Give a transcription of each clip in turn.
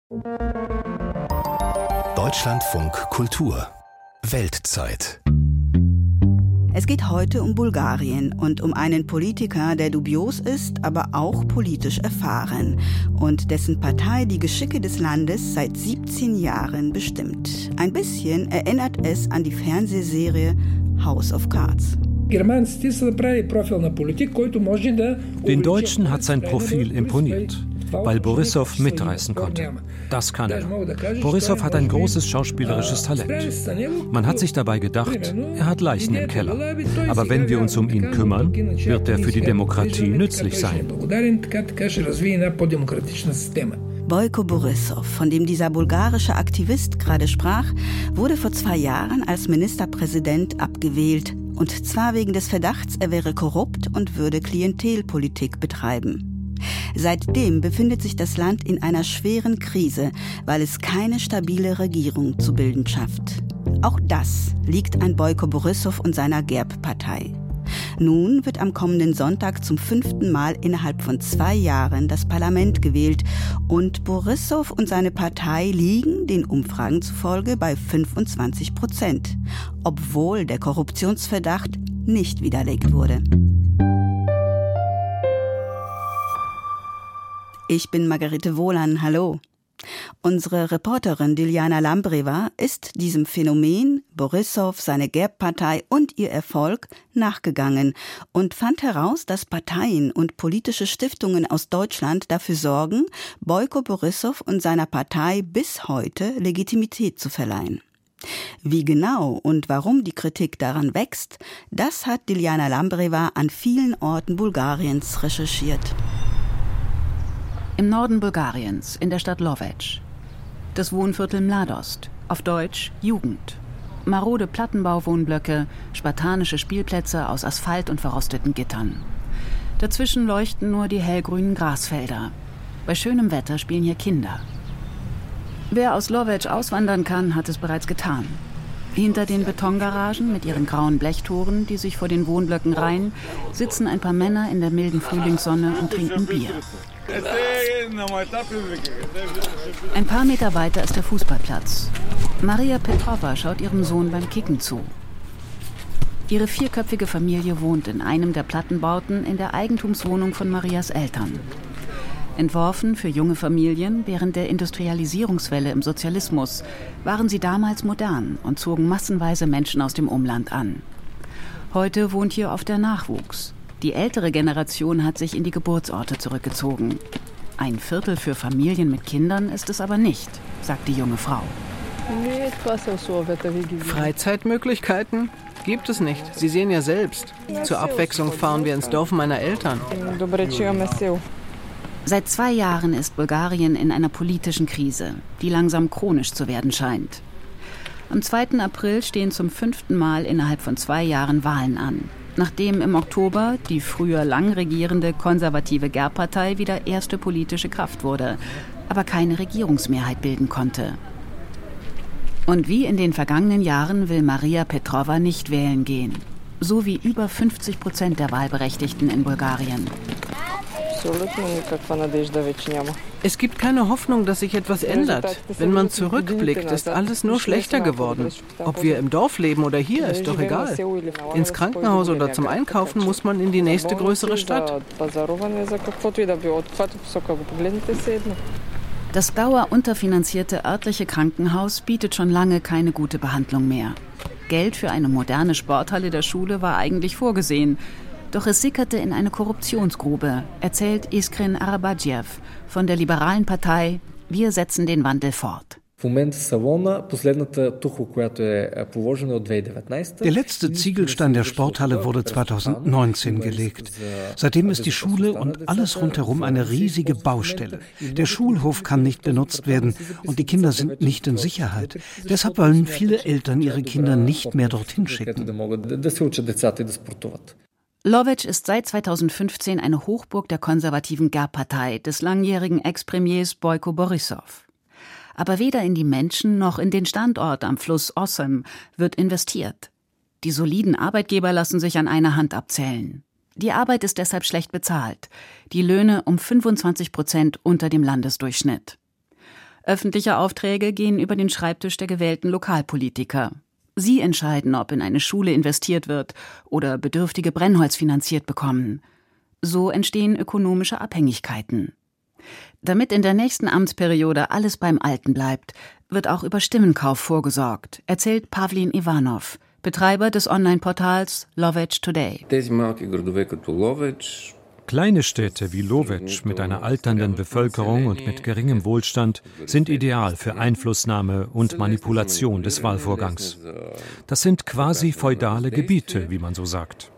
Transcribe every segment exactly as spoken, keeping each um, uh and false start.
Deutschlandfunk Kultur Weltzeit. Es geht heute um Bulgarien und um einen Politiker, der dubios ist, aber auch politisch erfahren und dessen Partei die Geschicke des Landes seit siebzehn Jahren bestimmt. Ein bisschen erinnert es an die Fernsehserie House of Cards. Den Deutschen hat sein Profil imponiert, weil Borissow mitreißen konnte. Das kann er. Borissow hat ein großes schauspielerisches Talent. Man hat sich dabei gedacht, er hat Leichen im Keller. Aber wenn wir uns um ihn kümmern, wird er für die Demokratie nützlich sein. Boyko Borissow, von dem dieser bulgarische Aktivist gerade sprach, wurde vor zwei Jahren als Ministerpräsident abgewählt. Und zwar wegen des Verdachts, er wäre korrupt und würde Klientelpolitik betreiben. Seitdem befindet sich das Land in einer schweren Krise, weil es keine stabile Regierung zu bilden schafft. Auch das liegt an Boyko Borissow und seiner Gerb-Partei. Nun wird am kommenden Sonntag zum fünften Mal innerhalb von zwei Jahren das Parlament gewählt und Borissow und seine Partei liegen den Umfragen zufolge bei fünfundzwanzig Prozent, obwohl der Korruptionsverdacht nicht widerlegt wurde. Ich bin Margarete Wohlan, hallo. Unsere Reporterin Diljana Lambreva ist diesem Phänomen, Borissow, seine Gerb-Partei und ihr Erfolg, nachgegangen und fand heraus, dass Parteien und politische Stiftungen aus Deutschland dafür sorgen, Boyko Borissow und seiner Partei bis heute Legitimität zu verleihen. Wie genau und warum die Kritik daran wächst, das hat Diljana Lambreva an vielen Orten Bulgariens recherchiert. Im Norden Bulgariens, in der Stadt Lovec. Das Wohnviertel Mladost, auf Deutsch Jugend. Marode Plattenbauwohnblöcke, spartanische Spielplätze aus Asphalt und verrosteten Gittern. Dazwischen leuchten nur die hellgrünen Grasfelder. Bei schönem Wetter spielen hier Kinder. Wer aus Lovec auswandern kann, hat es bereits getan. Hinter den Betongaragen mit ihren grauen Blechtoren, die sich vor den Wohnblöcken reihen, sitzen ein paar Männer in der milden Frühlingssonne und trinken Bier. Ein paar Meter weiter ist der Fußballplatz. Maria Petrova schaut ihrem Sohn beim Kicken zu. Ihre vierköpfige Familie wohnt in einem der Plattenbauten in der Eigentumswohnung von Marias Eltern. Entworfen für junge Familien während der Industrialisierungswelle im Sozialismus, waren sie damals modern und zogen massenweise Menschen aus dem Umland an. Heute wohnt hier oft der Nachwuchs. Die ältere Generation hat sich in die Geburtsorte zurückgezogen. Ein Viertel für Familien mit Kindern ist es aber nicht, sagt die junge Frau. Freizeitmöglichkeiten gibt es nicht. Sie sehen ja selbst. Zur Abwechslung fahren wir ins Dorf meiner Eltern. Seit zwei Jahren ist Bulgarien in einer politischen Krise, die langsam chronisch zu werden scheint. Am zweiten April stehen zum fünften Mal innerhalb von zwei Jahren Wahlen an, nachdem im Oktober die früher lang regierende konservative Gerb-Partei wieder erste politische Kraft wurde, aber keine Regierungsmehrheit bilden konnte. Und wie in den vergangenen Jahren will Maria Petrova nicht wählen gehen, so wie über fünfzig Prozent der Wahlberechtigten in Bulgarien. Es gibt keine Hoffnung, dass sich etwas ändert. Wenn man zurückblickt, ist alles nur schlechter geworden. Ob wir im Dorf leben oder hier, ist doch egal. Ins Krankenhaus oder zum Einkaufen muss man in die nächste größere Stadt. Das dauerunterfinanzierte örtliche Krankenhaus bietet schon lange keine gute Behandlung mehr. Geld für eine moderne Sporthalle der Schule war eigentlich vorgesehen. Doch es sickerte in eine Korruptionsgrube, erzählt Iskrin Arabadjev von der liberalen Partei Wir setzen den Wandel fort. Der letzte Ziegelstein der Sporthalle wurde zweitausendneunzehn gelegt. Seitdem ist die Schule und alles rundherum eine riesige Baustelle. Der Schulhof kann nicht benutzt werden und die Kinder sind nicht in Sicherheit. Deshalb wollen viele Eltern ihre Kinder nicht mehr dorthin schicken. Lovec ist seit zweitausendfünfzehn eine Hochburg der konservativen Gerb-Partei des langjährigen Ex-Premiers Boyko Borissow. Aber weder in die Menschen noch in den Standort am Fluss Osem wird investiert. Die soliden Arbeitgeber lassen sich an einer Hand abzählen. Die Arbeit ist deshalb schlecht bezahlt, die Löhne um fünfundzwanzig Prozent unter dem Landesdurchschnitt. Öffentliche Aufträge gehen über den Schreibtisch der gewählten Lokalpolitiker. Sie entscheiden, ob in eine Schule investiert wird oder Bedürftige Brennholz finanziert bekommen. So entstehen ökonomische Abhängigkeiten. Damit in der nächsten Amtsperiode alles beim Alten bleibt, wird auch über Stimmenkauf vorgesorgt, erzählt Pavlin Ivanov, Betreiber des Online-Portals Lovech Today. Kleine Städte wie Lovech mit einer alternden Bevölkerung und mit geringem Wohlstand sind ideal für Einflussnahme und Manipulation des Wahlvorgangs. Das sind quasi feudale Gebiete, wie man so sagt.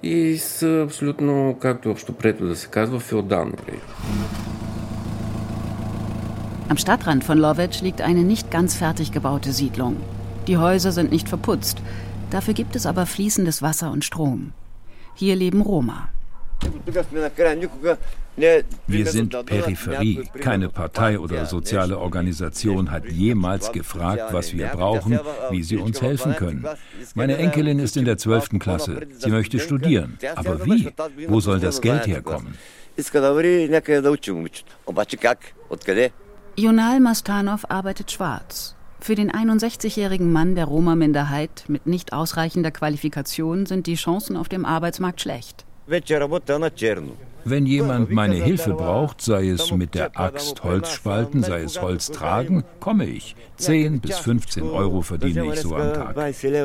Am Stadtrand von Lovech liegt eine nicht ganz fertig gebaute Siedlung. Die Häuser sind nicht verputzt, dafür gibt es aber fließendes Wasser und Strom. Hier leben Roma. Wir sind Peripherie. Keine Partei oder soziale Organisation hat jemals gefragt, was wir brauchen, wie sie uns helfen können. Meine Enkelin ist in der zwölften Klasse. Sie möchte studieren. Aber wie? Wo soll das Geld herkommen? Jonal Mastanov arbeitet schwarz. Für den einundsechzigjährigen Mann der Roma-Minderheit mit nicht ausreichender Qualifikation sind die Chancen auf dem Arbeitsmarkt schlecht. Wenn jemand meine Hilfe braucht, sei es mit der Axt Holz spalten, sei es Holz tragen, komme ich. zehn bis fünfzehn Euro verdiene ich so am Tag.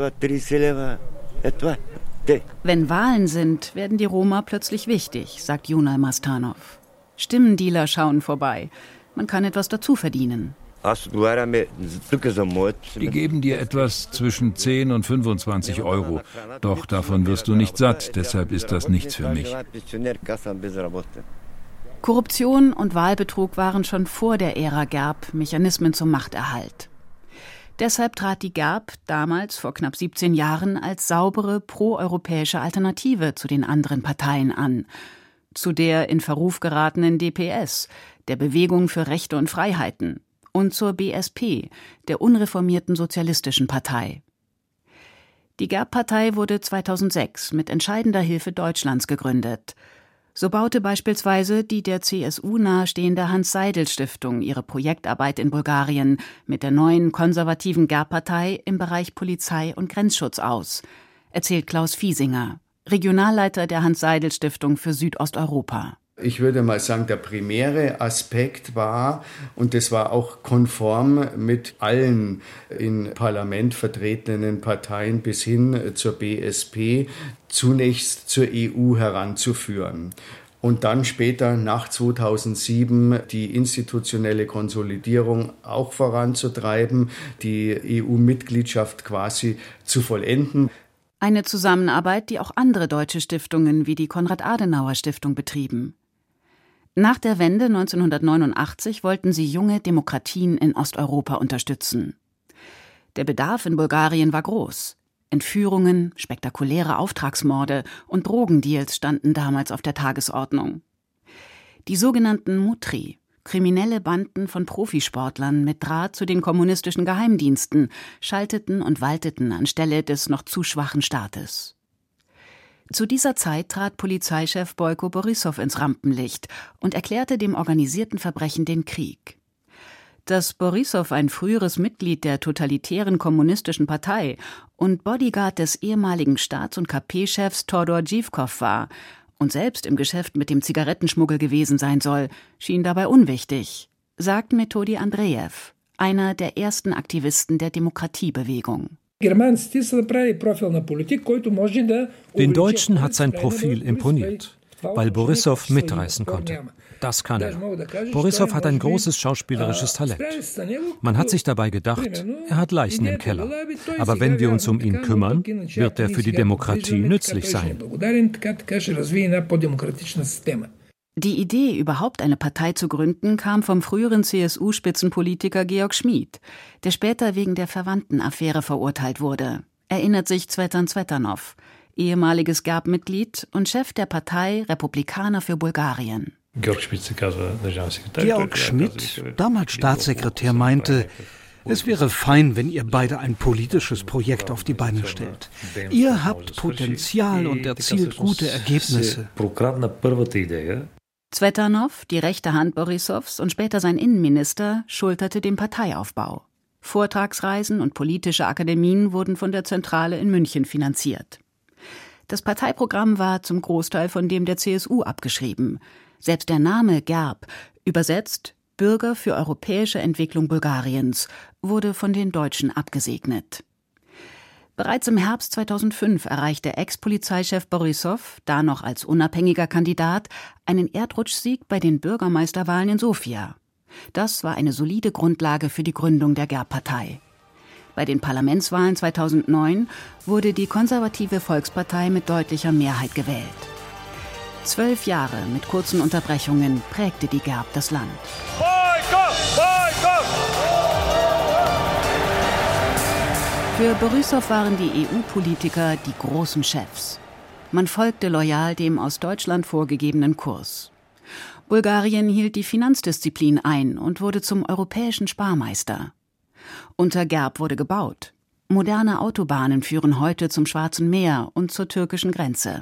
Wenn Wahlen sind, werden die Roma plötzlich wichtig, sagt Jonal Mastanov. Stimmendealer schauen vorbei. Man kann etwas dazu verdienen. Die geben dir etwas zwischen zehn und fünfundzwanzig Euro. Doch davon wirst du nicht satt, deshalb ist das nichts für mich. Korruption und Wahlbetrug waren schon vor der Ära Gerb Mechanismen zum Machterhalt. Deshalb trat die Gerb damals vor knapp siebzehn Jahren als saubere proeuropäische Alternative zu den anderen Parteien an. Zu der in Verruf geratenen D P S, der Bewegung für Rechte und Freiheiten, und zur B S P, der unreformierten Sozialistischen Partei. Die Gerb-Partei wurde zweitausendsechs mit entscheidender Hilfe Deutschlands gegründet. So baute beispielsweise die der C S U nahestehende Hans-Seidel-Stiftung ihre Projektarbeit in Bulgarien mit der neuen konservativen Gerb-Partei im Bereich Polizei und Grenzschutz aus, erzählt Klaus Fiesinger, Regionalleiter der Hans-Seidel-Stiftung für Südosteuropa. Ich würde mal sagen, der primäre Aspekt war, und das war auch konform mit allen im Parlament vertretenen Parteien bis hin zur B S P, zunächst zur E U heranzuführen. Und dann später nach zweitausendsieben die institutionelle Konsolidierung auch voranzutreiben, die E U-Mitgliedschaft quasi zu vollenden. Eine Zusammenarbeit, die auch andere deutsche Stiftungen wie die Konrad-Adenauer-Stiftung betrieben. Nach der Wende neunzehnhundertneunundachtzig wollten sie junge Demokratien in Osteuropa unterstützen. Der Bedarf in Bulgarien war groß. Entführungen, spektakuläre Auftragsmorde und Drogendeals standen damals auf der Tagesordnung. Die sogenannten Mutri, kriminelle Banden von Profisportlern mit Draht zu den kommunistischen Geheimdiensten, schalteten und walteten anstelle des noch zu schwachen Staates. Zu dieser Zeit trat Polizeichef Boyko Borissow ins Rampenlicht und erklärte dem organisierten Verbrechen den Krieg. Dass Borissow ein früheres Mitglied der totalitären kommunistischen Partei und Bodyguard des ehemaligen Staats- und K P-Chefs Todor Zhivkov war und selbst im Geschäft mit dem Zigarettenschmuggel gewesen sein soll, schien dabei unwichtig, sagt Metodi Andrejew, einer der ersten Aktivisten der Demokratiebewegung. Den Deutschen hat sein Profil imponiert, weil Borissow mitreißen konnte. Das kann er. Borissow hat ein großes schauspielerisches Talent. Man hat sich dabei gedacht, er hat Leichen im Keller. Aber wenn wir uns um ihn kümmern, wird er für die Demokratie nützlich sein. Die Idee, überhaupt eine Partei zu gründen, kam vom früheren C S U-Spitzenpolitiker Georg Schmied, der später wegen der Verwandtenaffäre verurteilt wurde, erinnert sich Cvetan Cvetanov, ehemaliges Gerb-Mitglied und Chef der Partei Republikaner für Bulgarien. Georg Schmidt, damals Staatssekretär, meinte, es wäre fein, wenn ihr beide ein politisches Projekt auf die Beine stellt. Ihr habt Potenzial und erzielt gute Ergebnisse. Tsvetanow, die rechte Hand Borissows und später sein Innenminister, schulterte den Parteiaufbau. Vortragsreisen und politische Akademien wurden von der Zentrale in München finanziert. Das Parteiprogramm war zum Großteil von dem der C S U abgeschrieben. Selbst der Name GERB, übersetzt Bürger für europäische Entwicklung Bulgariens, wurde von den Deutschen abgesegnet. Bereits im Herbst zweitausendfünf erreichte Ex-Polizeichef Borissow, da noch als unabhängiger Kandidat, einen Erdrutschsieg bei den Bürgermeisterwahlen in Sofia. Das war eine solide Grundlage für die Gründung der GERB-Partei. Bei den Parlamentswahlen zweitausendneun wurde die konservative Volkspartei mit deutlicher Mehrheit gewählt. Zwölf Jahre mit kurzen Unterbrechungen prägte die GERB das Land. Für Borissow waren die E U-Politiker die großen Chefs. Man folgte loyal dem aus Deutschland vorgegebenen Kurs. Bulgarien hielt die Finanzdisziplin ein und wurde zum europäischen Sparmeister. Unter GERB wurde gebaut. Moderne Autobahnen führen heute zum Schwarzen Meer und zur türkischen Grenze.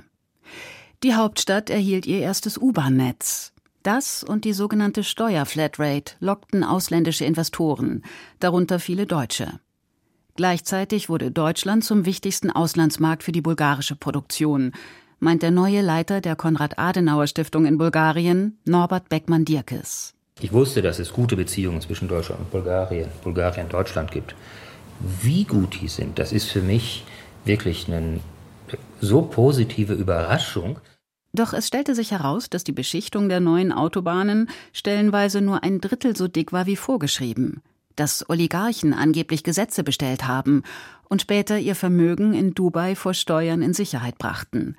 Die Hauptstadt erhielt ihr erstes U-Bahn-Netz. Das und die sogenannte Steuerflatrate lockten ausländische Investoren, darunter viele Deutsche. Gleichzeitig wurde Deutschland zum wichtigsten Auslandsmarkt für die bulgarische Produktion, meint der neue Leiter der Konrad-Adenauer-Stiftung in Bulgarien, Norbert Beckmann-Dierkes. Ich wusste, dass es gute Beziehungen zwischen Deutschland und Bulgarien, Bulgarien und Deutschland gibt. Wie gut die sind, das ist für mich wirklich eine so positive Überraschung. Doch es stellte sich heraus, dass die Beschichtung der neuen Autobahnen stellenweise nur ein Drittel so dick war wie vorgeschrieben, dass Oligarchen angeblich Gesetze bestellt haben und später ihr Vermögen in Dubai vor Steuern in Sicherheit brachten.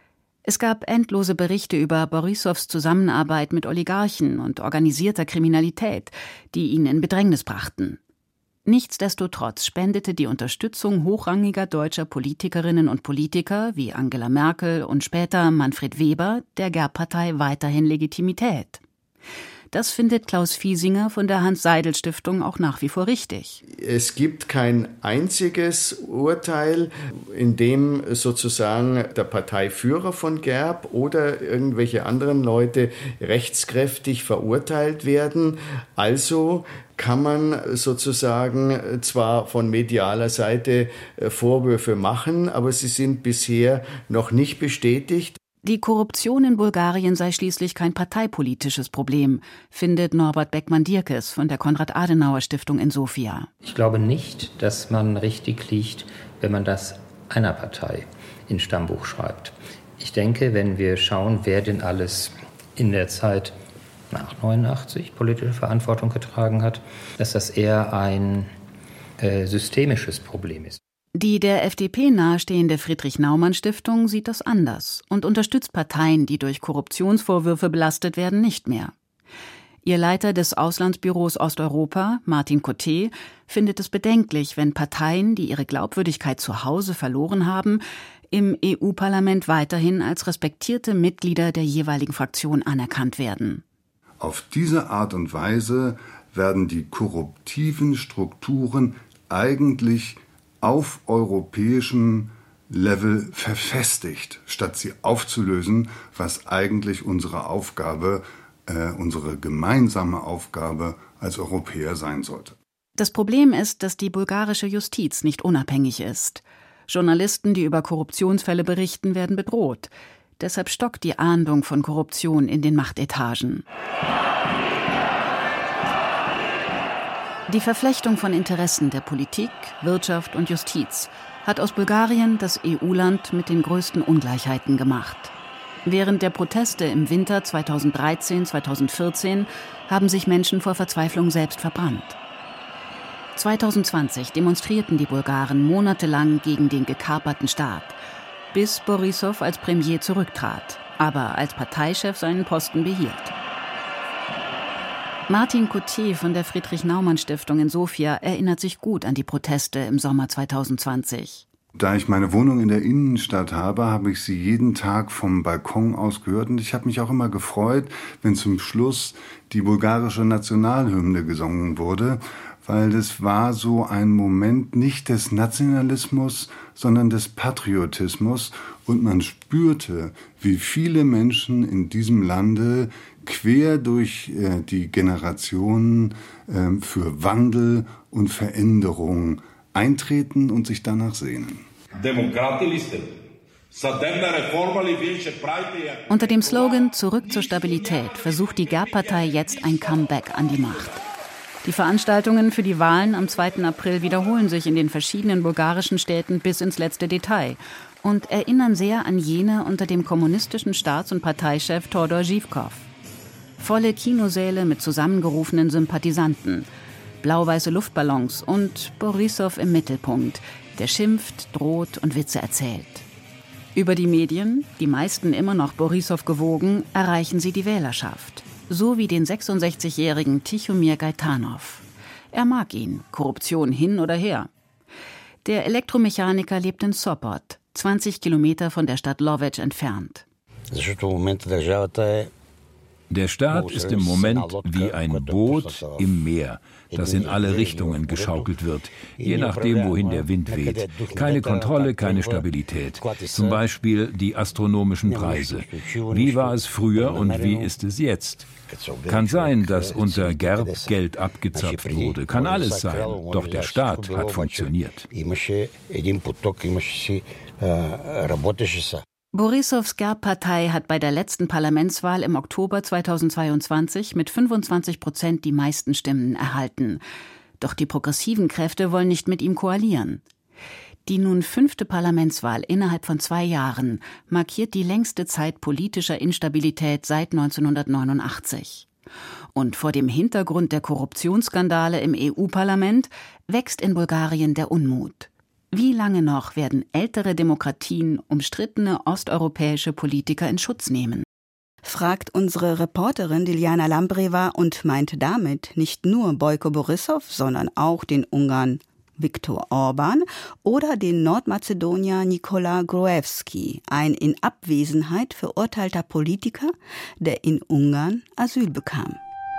Es gab endlose Berichte über Borissows Zusammenarbeit mit Oligarchen und organisierter Kriminalität, die ihn in Bedrängnis brachten. Nichtsdestotrotz spendete die Unterstützung hochrangiger deutscher Politikerinnen und Politiker wie Angela Merkel und später Manfred Weber der GERB-Partei weiterhin Legitimität. Das findet Klaus Fiesinger von der Hans-Seidel-Stiftung auch nach wie vor richtig. Es gibt kein einziges Urteil, in dem sozusagen der Parteiführer von GERB oder irgendwelche anderen Leute rechtskräftig verurteilt werden. Also kann man sozusagen zwar von medialer Seite Vorwürfe machen, aber sie sind bisher noch nicht bestätigt. Die Korruption in Bulgarien sei schließlich kein parteipolitisches Problem, findet Norbert Beckmann-Dierkes von der Konrad-Adenauer-Stiftung in Sofia. Ich glaube nicht, dass man richtig liegt, wenn man das einer Partei ins Stammbuch schreibt. Ich denke, wenn wir schauen, wer denn alles in der Zeit nach neunundachtzig politische Verantwortung getragen hat, dass das eher ein äh, systemisches Problem ist. Die der F D P nahestehende Friedrich-Naumann-Stiftung sieht das anders und unterstützt Parteien, die durch Korruptionsvorwürfe belastet werden, nicht mehr. Ihr Leiter des Auslandsbüros Osteuropa, Martin Coté, findet es bedenklich, wenn Parteien, die ihre Glaubwürdigkeit zu Hause verloren haben, im E U-Parlament weiterhin als respektierte Mitglieder der jeweiligen Fraktion anerkannt werden. Auf diese Art und Weise werden die korruptiven Strukturen eigentlich auf europäischem Level verfestigt, statt sie aufzulösen, was eigentlich unsere Aufgabe, äh, unsere gemeinsame Aufgabe als Europäer sein sollte. Das Problem ist, dass die bulgarische Justiz nicht unabhängig ist. Journalisten, die über Korruptionsfälle berichten, werden bedroht. Deshalb stockt die Ahndung von Korruption in den Machtetagen. Die Verflechtung von Interessen der Politik, Wirtschaft und Justiz hat aus Bulgarien das E U-Land mit den größten Ungleichheiten gemacht. Während der Proteste im Winter zweitausenddreizehn zweitausendvierzehn haben sich Menschen vor Verzweiflung selbst verbrannt. zweitausendzwanzig demonstrierten die Bulgaren monatelang gegen den gekaperten Staat, bis Borissow als Premier zurücktrat, aber als Parteichef seinen Posten behielt. Martin Coté von der Friedrich-Naumann-Stiftung in Sofia erinnert sich gut an die Proteste im Sommer zweitausendzwanzig. Da ich meine Wohnung in der Innenstadt habe, habe ich sie jeden Tag vom Balkon aus gehört. Und ich habe mich auch immer gefreut, wenn zum Schluss die bulgarische Nationalhymne gesungen wurde, weil es war so ein Moment nicht des Nationalismus, sondern des Patriotismus. Und man spürte, wie viele Menschen in diesem Lande quer durch äh, die Generationen äh, für Wandel und Veränderung eintreten und sich danach sehnen. Unter dem Slogan »Zurück zur Stabilität« versucht die Gerb-Partei jetzt ein Comeback an die Macht. Die Veranstaltungen für die Wahlen am zweiten April wiederholen sich in den verschiedenen bulgarischen Städten bis ins letzte Detail und erinnern sehr an jene unter dem kommunistischen Staats- und Parteichef Todor Živkov. Volle Kinosäle mit zusammengerufenen Sympathisanten, blau-weiße Luftballons und Borissow im Mittelpunkt, der schimpft, droht und Witze erzählt. Über die Medien, die meisten immer noch Borissow gewogen, erreichen sie die Wählerschaft. So wie den sechsundsechzigjährigen Tichomir Gaitanov. Er mag ihn, Korruption hin oder her. Der Elektromechaniker lebt in Sopot, zwanzig Kilometer von der Stadt Lovech entfernt. Der Staat ist im Moment wie ein Boot im Meer, das in alle Richtungen geschaukelt wird, je nachdem, wohin der Wind weht. Keine Kontrolle, keine Stabilität. Zum Beispiel die astronomischen Preise. Wie war es früher und wie ist es jetzt? Kann sein, dass unter Gerb Geld abgezapft wurde. Kann alles sein. Doch der Staat hat funktioniert. Borissows Gerb-Partei hat bei der letzten Parlamentswahl im Oktober zweitausendzweiundzwanzig mit fünfundzwanzig Prozent die meisten Stimmen erhalten. Doch die progressiven Kräfte wollen nicht mit ihm koalieren. Die nun fünfte Parlamentswahl innerhalb von zwei Jahren markiert die längste Zeit politischer Instabilität seit neunzehnhundertneunundachtzig. Und vor dem Hintergrund der Korruptionsskandale im E U-Parlament wächst in Bulgarien der Unmut. Wie lange noch werden ältere Demokratien umstrittene osteuropäische Politiker in Schutz nehmen? Fragt unsere Reporterin Diljana Lambreva und meint damit nicht nur Bojko Borissow, sondern auch den Ungarn Viktor Orban oder den Nordmazedonier Nikola Gruevski, ein in Abwesenheit verurteilter Politiker, der in Ungarn Asyl bekam.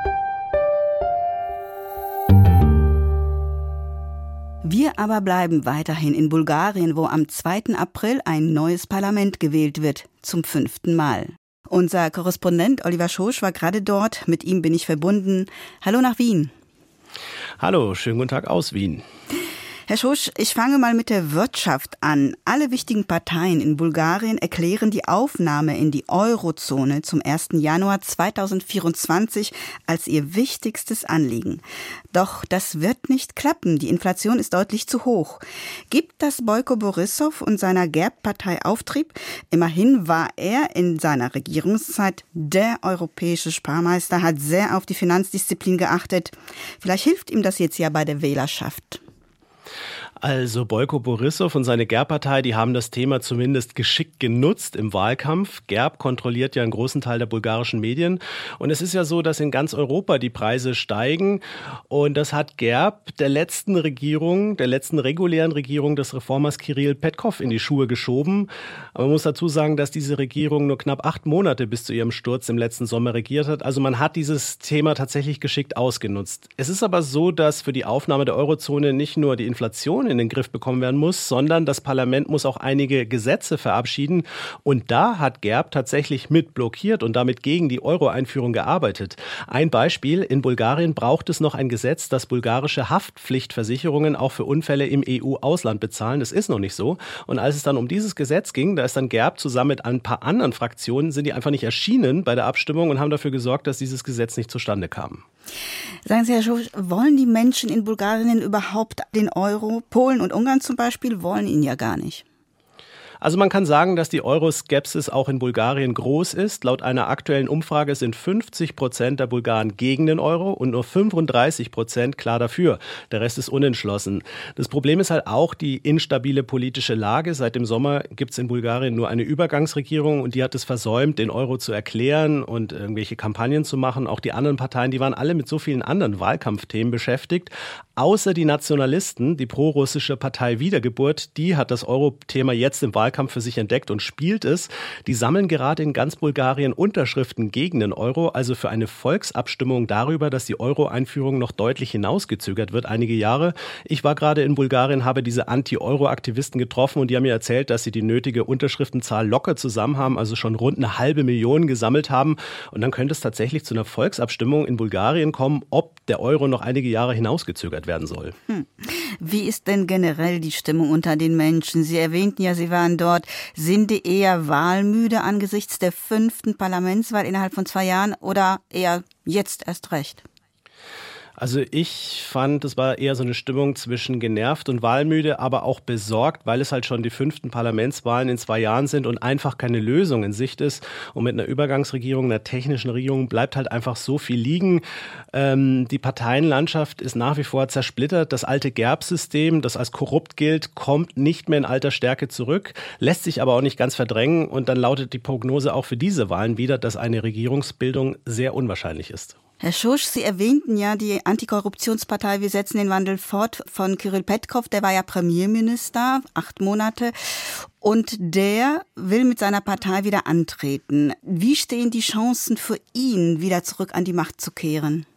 Wir aber bleiben weiterhin in Bulgarien, wo am zweiten April ein neues Parlament gewählt wird, zum fünften Mal. Unser Korrespondent Oliver Schosch war gerade dort, mit ihm bin ich verbunden. Hallo nach Wien. Hallo, schönen guten Tag aus Wien. Herr Schosch, ich fange mal mit der Wirtschaft an. Alle wichtigen Parteien in Bulgarien erklären die Aufnahme in die Eurozone zum ersten Januar zweitausendvierundzwanzig als ihr wichtigstes Anliegen. Doch das wird nicht klappen. Die Inflation ist deutlich zu hoch. Gibt das Bojko Borissow und seiner Gerb-Partei Auftrieb? Immerhin war er in seiner Regierungszeit der europäische Sparmeister, hat sehr auf die Finanzdisziplin geachtet. Vielleicht hilft ihm das jetzt ja bei der Wählerschaft. Also Bojko Borissow und seine Gerb-Partei, die haben das Thema zumindest geschickt genutzt im Wahlkampf. Gerb kontrolliert ja einen großen Teil der bulgarischen Medien. Und es ist ja so, dass in ganz Europa die Preise steigen. Und das hat Gerb der letzten Regierung, der letzten regulären Regierung des Reformers Kirill Petkov in die Schuhe geschoben. Aber man muss dazu sagen, dass diese Regierung nur knapp acht Monate bis zu ihrem Sturz im letzten Sommer regiert hat. Also man hat dieses Thema tatsächlich geschickt ausgenutzt. Es ist aber so, dass für die Aufnahme der Eurozone nicht nur die Inflation in den Griff bekommen werden muss, sondern das Parlament muss auch einige Gesetze verabschieden. Und da hat Gerb tatsächlich mit blockiert und damit gegen die Euro-Einführung gearbeitet. Ein Beispiel: In Bulgarien braucht es noch ein Gesetz, das bulgarische Haftpflichtversicherungen auch für Unfälle im E U-Ausland bezahlen. Das ist noch nicht so. Und als es dann um dieses Gesetz ging, da ist dann Gerb zusammen mit ein paar anderen Fraktionen, sind die einfach nicht erschienen bei der Abstimmung und haben dafür gesorgt, dass dieses Gesetz nicht zustande kam. Sagen Sie, Herr Schosch, wollen die Menschen in Bulgarien überhaupt den Euro? Polen und Ungarn zum Beispiel wollen ihn ja gar nicht. Also man kann sagen, dass die Euroskepsis auch in Bulgarien groß ist. Laut einer aktuellen Umfrage sind fünfzig Prozent der Bulgaren gegen den Euro und nur fünfunddreißig Prozent klar dafür. Der Rest ist unentschlossen. Das Problem ist halt auch die instabile politische Lage. Seit dem Sommer gibt es in Bulgarien nur eine Übergangsregierung und die hat es versäumt, den Euro zu erklären und irgendwelche Kampagnen zu machen. Auch die anderen Parteien, die waren alle mit so vielen anderen Wahlkampfthemen beschäftigt. Außer die Nationalisten, die pro-russische Partei Wiedergeburt, die hat das Euro-Thema jetzt im Wahlkampf Wahlkampf für sich entdeckt und spielt es. Die sammeln gerade in ganz Bulgarien Unterschriften gegen den Euro, also für eine Volksabstimmung darüber, dass die Euro-Einführung noch deutlich hinausgezögert wird, einige Jahre. Ich war gerade in Bulgarien, habe diese Anti-Euro-Aktivisten getroffen und die haben mir erzählt, dass sie die nötige Unterschriftenzahl locker zusammen haben, also schon rund eine halbe Million gesammelt haben. Und dann könnte es tatsächlich zu einer Volksabstimmung in Bulgarien kommen, ob der Euro noch einige Jahre hinausgezögert werden soll. Hm. Wie ist denn generell die Stimmung unter den Menschen? Sie erwähnten ja, Sie waren dort. Sind die eher wahlmüde angesichts der fünften Parlamentswahl innerhalb von zwei Jahren oder eher jetzt erst recht? Also ich fand, es war eher so eine Stimmung zwischen genervt und wahlmüde, aber auch besorgt, weil es halt schon die fünften Parlamentswahlen in zwei Jahren sind und einfach keine Lösung in Sicht ist. Und mit einer Übergangsregierung, einer technischen Regierung bleibt halt einfach so viel liegen. Ähm, die Parteienlandschaft ist nach wie vor zersplittert. Das alte Gerbsystem, das als korrupt gilt, kommt nicht mehr in alter Stärke zurück, lässt sich aber auch nicht ganz verdrängen. Und dann lautet die Prognose auch für diese Wahlen wieder, dass eine Regierungsbildung sehr unwahrscheinlich ist. Herr Schosch, Sie erwähnten ja die Antikorruptionspartei Wir setzen den Wandel fort von Kyrill Petkov, der war ja Premierminister, acht Monate, und der will mit seiner Partei wieder antreten. Wie stehen die Chancen für ihn, wieder zurück an die Macht zu kehren?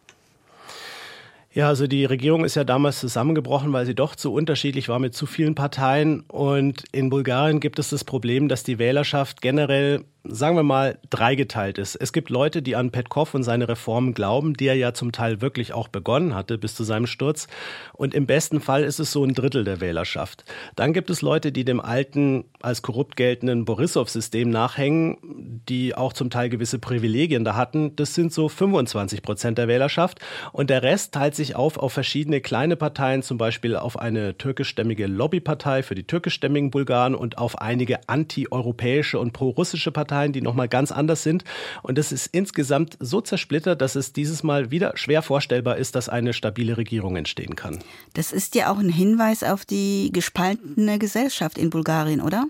Ja, also die Regierung ist ja damals zusammengebrochen, weil sie doch zu unterschiedlich war mit zu vielen Parteien. Und in Bulgarien gibt es das Problem, dass die Wählerschaft generell, sagen wir mal, dreigeteilt ist. Es gibt Leute, die an Petkov und seine Reformen glauben, die er ja zum Teil wirklich auch begonnen hatte bis zu seinem Sturz. Und im besten Fall ist es so ein Drittel der Wählerschaft. Dann gibt es Leute, die dem alten, als korrupt geltenden Borissow-System nachhängen, die auch zum Teil gewisse Privilegien da hatten. Das sind so fünfundzwanzig Prozent der Wählerschaft. Und der Rest teilt sich auf auf verschiedene kleine Parteien, zum Beispiel auf eine türkischstämmige Lobbypartei für die türkischstämmigen Bulgaren und auf einige antieuropäische und prorussische Parteien, die nochmal ganz anders sind. Und es ist insgesamt so zersplittert, dass es dieses Mal wieder schwer vorstellbar ist, dass eine stabile Regierung entstehen kann. Das ist ja auch ein Hinweis auf die gespaltene Gesellschaft in Bulgarien, oder?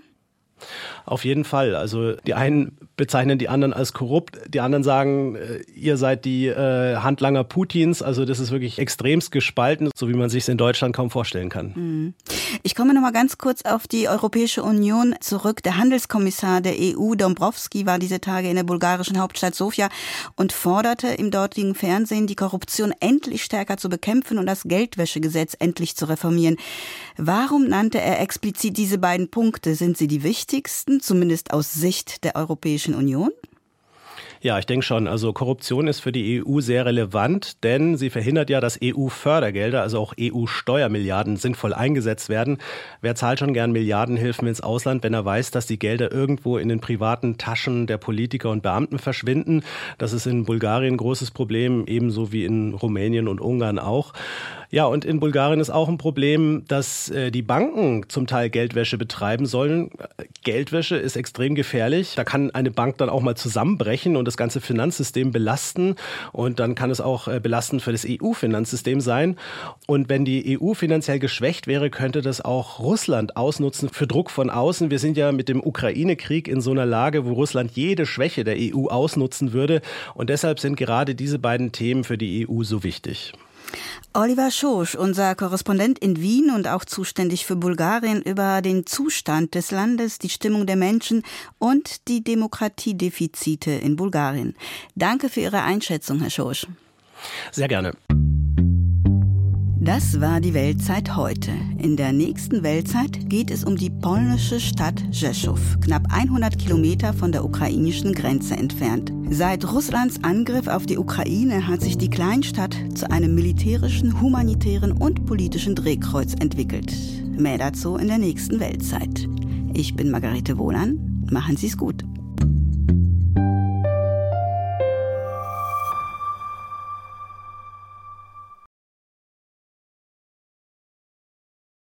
Auf jeden Fall. Also die einen bezeichnen die anderen als korrupt, die anderen sagen, ihr seid die äh, Handlanger Putins. Also das ist wirklich extremst gespalten, so wie man sich es in Deutschland kaum vorstellen kann. Ich komme noch mal ganz kurz auf die Europäische Union zurück. Der Handelskommissar der E U, Dombrovskis, war diese Tage in der bulgarischen Hauptstadt Sofia und forderte im dortigen Fernsehen, die Korruption endlich stärker zu bekämpfen und das Geldwäschegesetz endlich zu reformieren. Warum nannte er explizit diese beiden Punkte? Sind sie die wichtigsten, zumindest aus Sicht der Europäischen Union? Ja, ich denke schon. Also Korruption ist für die E U sehr relevant, denn sie verhindert ja, dass E U-Fördergelder, also auch E U-Steuermilliarden sinnvoll eingesetzt werden. Wer zahlt schon gern Milliardenhilfen ins Ausland, wenn er weiß, dass die Gelder irgendwo in den privaten Taschen der Politiker und Beamten verschwinden? Das ist in Bulgarien ein großes Problem, ebenso wie in Rumänien und Ungarn auch. Ja, und in Bulgarien ist auch ein Problem, dass äh, die Banken zum Teil Geldwäsche betreiben sollen. Geldwäsche ist extrem gefährlich. Da kann eine Bank dann auch mal zusammenbrechen und das ganze Finanzsystem belasten. Und dann kann es auch äh, belastend für das E U-Finanzsystem sein. Und wenn die E U finanziell geschwächt wäre, könnte das auch Russland ausnutzen für Druck von außen. Wir sind ja mit dem Ukraine-Krieg in so einer Lage, wo Russland jede Schwäche der E U ausnutzen würde. Und deshalb sind gerade diese beiden Themen für die E U so wichtig. Oliver Schosch, unser Korrespondent in Wien und auch zuständig für Bulgarien, über den Zustand des Landes, die Stimmung der Menschen und die Demokratiedefizite in Bulgarien. Danke für Ihre Einschätzung, Herr Schosch. Sehr gerne. Das war die Weltzeit heute. In der nächsten Weltzeit geht es um die polnische Stadt Rzeszów, knapp hundert Kilometer von der ukrainischen Grenze entfernt. Seit Russlands Angriff auf die Ukraine hat sich die Kleinstadt zu einem militärischen, humanitären und politischen Drehkreuz entwickelt. Mehr dazu in der nächsten Weltzeit. Ich bin Margarete Wohlan. Machen Sie es gut.